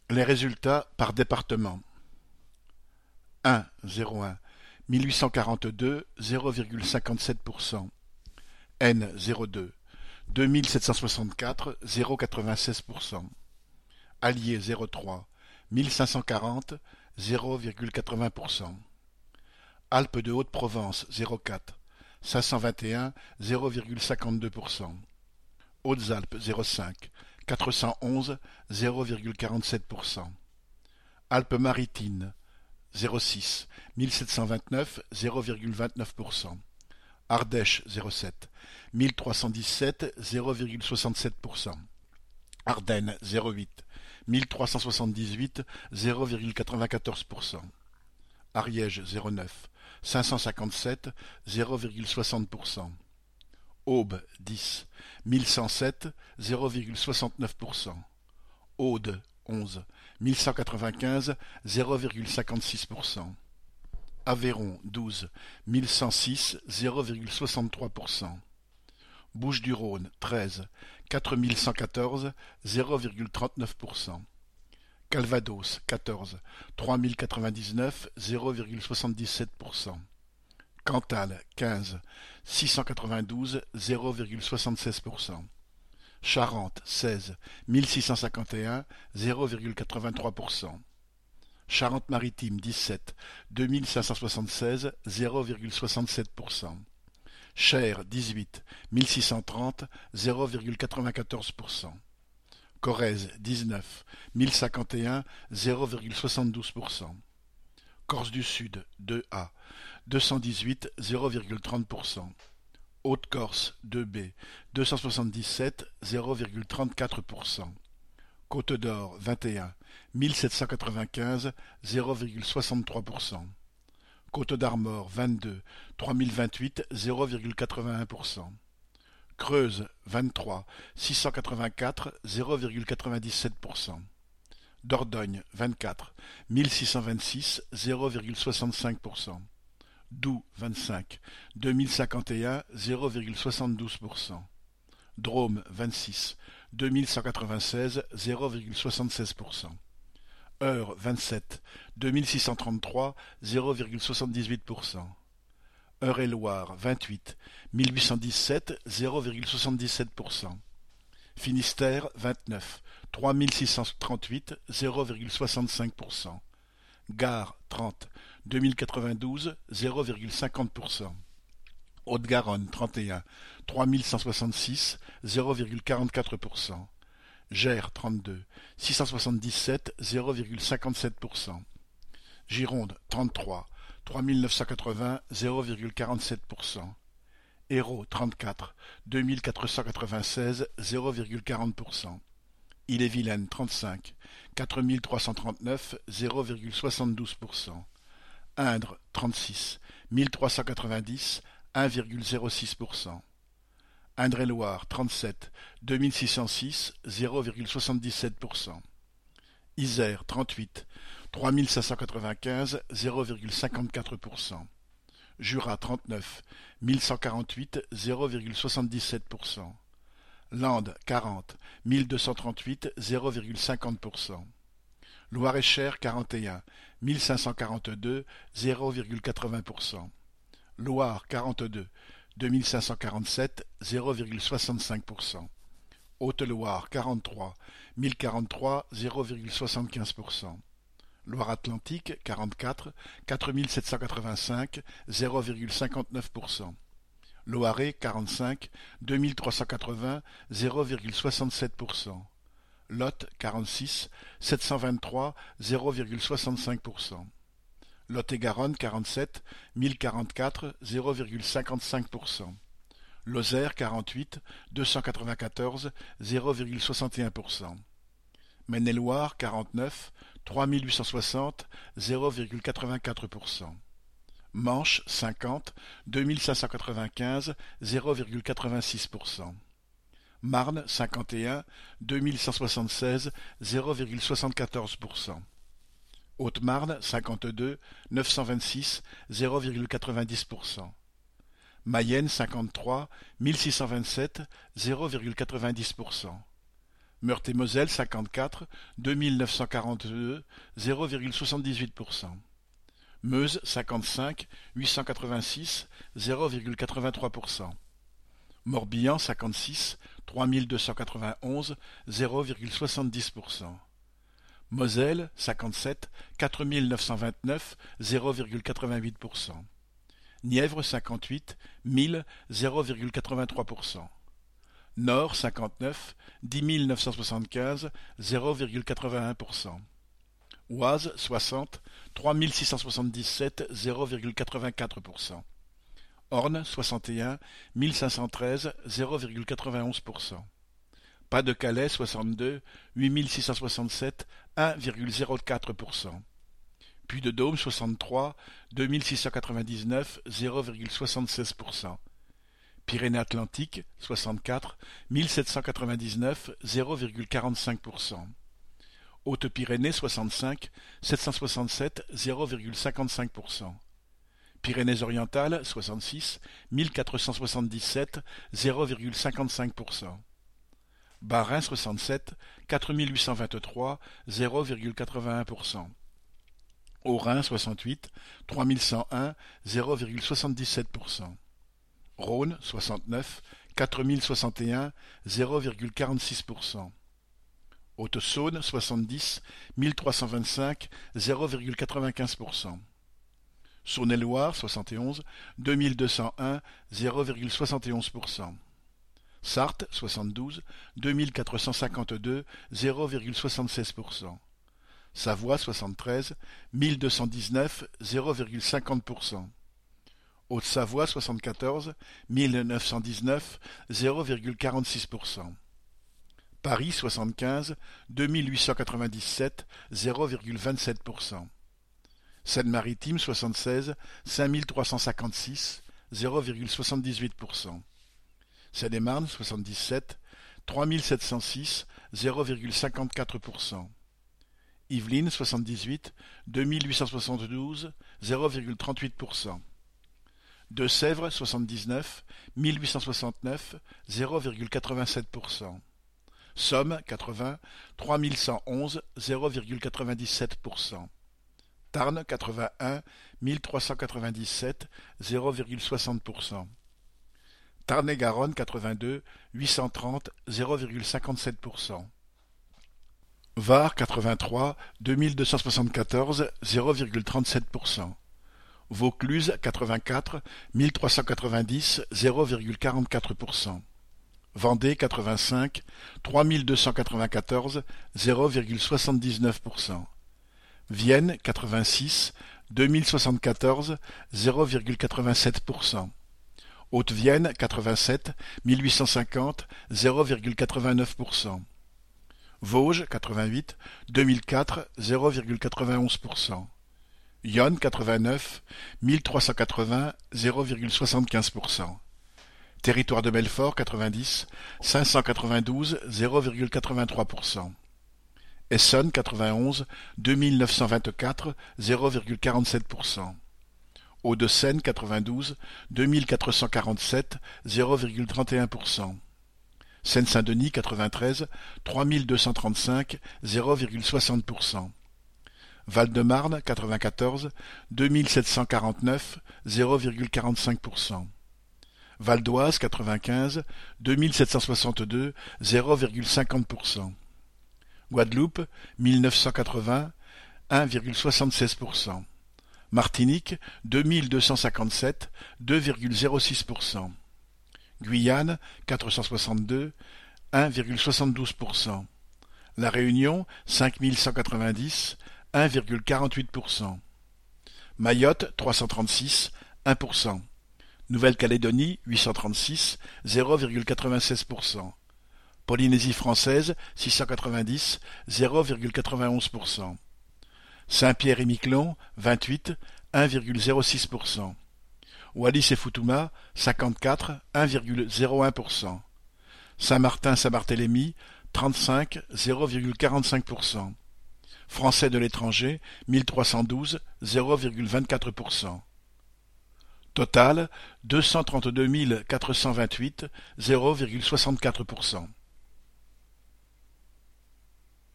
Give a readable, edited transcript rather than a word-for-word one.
Les résultats par département. 1, 01, 1842, 0,57%. N, 02, 2764, 0,96%. Allier 03, 1540, 0,80%. Alpes de Haute-Provence 04, 521, 0,52%. Hautes-Alpes 05, 411, 0,47%. Alpes-Maritimes 06, 1729, 0,29%. Ardèche 07, 1317, 0,67%. Ardennes 08, 1378, 0,94%. Ariège 09, 557, 0,60%. Aube 10, 1107, 0,69%. Aude 11, 1195, 0,56%. Aveyron 12, 1106, 0,63%. Bouches-du-Rhône 13, 4114, 0,39%. Calvados 14, 3099, 0,77%. Cantal 15, 692, 0,76%. Charente 16, 1651, 0,83%. Charente-Maritime 17, 2576, 0,67%. Cher 18, 1630, 0,94%. Corrèze 19, 1051, 0,72%. Corse du Sud 2A, 218, 0,30%. Haute-Corse 2B, 277, 0,34%. Côte d'Or 21, 1795, 0,63%. Côte d'Armor 22, 3028, 0,81%. Creuse 23, 684, 0,97%. Dordogne 24, 1626, 0,65%. Doubs 25, 2051, 0,72%. Drôme 26, 2196, 0,76%. Eure 27, 2633, 0,78%. Eure-et-Loir 28, 1817, 0,77%. Finistère 29, 3638, 0,65%. Gare 30, 2092, 0,50%. Haute-Garonne 31, 3166, 0,44%. Gers 32, 677, 0,57%. Gironde 33, 3980, 0,47%. Hérault 34, 2496, 0,40%. Ille-et-Vilaine 35, 4339, 0,72%. Indre 36, 1390, 1,06%. Indre-et-Loire 37, 2606, 0,77%. Isère 38, 3595, 0,54%. Jura 39, 1148, 0,77%. Landes 40, 1238, 0,50%. Loir-et-Cher 41, 1542, 0,80%. Loire 42, 2547, 0,65%. Haute-Loire 43, 1043, 0,75%. Loire-Atlantique 44, 4785, 0,59%. Loiret 45, 2380, 0,67%. Lot 46, 723, 0,65%. Lot-et-Garonne 47, 1044, 0,55%. Lozère 48, 294, 0,61%. Maine-et-Loire 49, 3860, 0,84%. Manche 50, 2595, 0,86%. Marne 51, 2176, 0,74%. Haute-Marne 52, 926, 0,90%. Mayenne 53, 1627, 0,90%. Meurthe-et-Moselle 54, 2942, 0,78%. Meuse 55, 886, 0,83%. Morbihan 56, 3291, 0,70%. Moselle 57, 4929, 0,88%. Nièvre 58, 1000, 0,83%. Nord 59, 10 975, 0,81%. Oise 60, 3677, 0,84%. Orne 61, 1513, 0,91%. Pas-de-Calais 62, 8667, 1,04%. Puy-de-Dôme 63, 2699, 0,76%. Pyrénées-Atlantiques 64, 1799, 0,45%. Hautes-Pyrénées 65, 767, 0,55%. Pyrénées-Orientales 66, 1477, 0,55%. Bas-Rhin 67, 4823, 0,81%. Haut-Rhin 68, 3101, 0,77%. Rhône 69, 4061, 0,46%. Haute-Saône 70, 1325, 0,95%. Saône-et-Loire 71, 2201, 0,71%. Sarthe 72, 2452, 0,76%. Savoie 73, 1219, 0,50%. Haute-Savoie 74, 1919, 0,46%. Paris 75, 2897, 0,27%. Seine-Maritime 76, 5356, 0,78%. Seine-et-Marne 77, 3706, 0,54%. Yvelines 78, 2872, 0,38%. Deux-Sèvres 79, 1869, 0,87%. Somme 80, 3111, 0,97%. Tarn 81, 1397, 0,60%. Tarn-et-Garonne 82, 830, 0,57%. Var 83, 2274, 0,37%. Vaucluse 84, 1390, 0,44%. Vendée 85, 3294, 0,79%. Vienne 86, 2074, 0,87%. Haute-Vienne 87, 1850, 0,89%. Vosges 88, 2004, 0,91%. Yonne 89, 1380, 0,75%. Territoire de Belfort 90, 592, 0,83%. Essonne 91, 2924, 0,47%. Hauts-de-Seine 92, 2447, 0,31%. Seine-Saint-Denis 93, 3235, 0,60%. Val-de-Marne 94, 2749, 0,45%. Val d'Oise 95, 2762, 0,50%. Guadeloupe 1980, 1,76%. Martinique 2257, 2,06%. Guyane 462, 1,72%. La Réunion 5190, 1,48%. Mayotte 336, 1%. Nouvelle-Calédonie 836, 0,96%. Polynésie française 690, 0,91%. Saint-Pierre-et-Miquelon 28, 1,06%. Wallis et Futuna 54, 1,01%. Saint-Martin-Saint-Barthélemy 35, 0,45%. Français de l'étranger 1312, 0,24%. Total 232 428, 0,64%.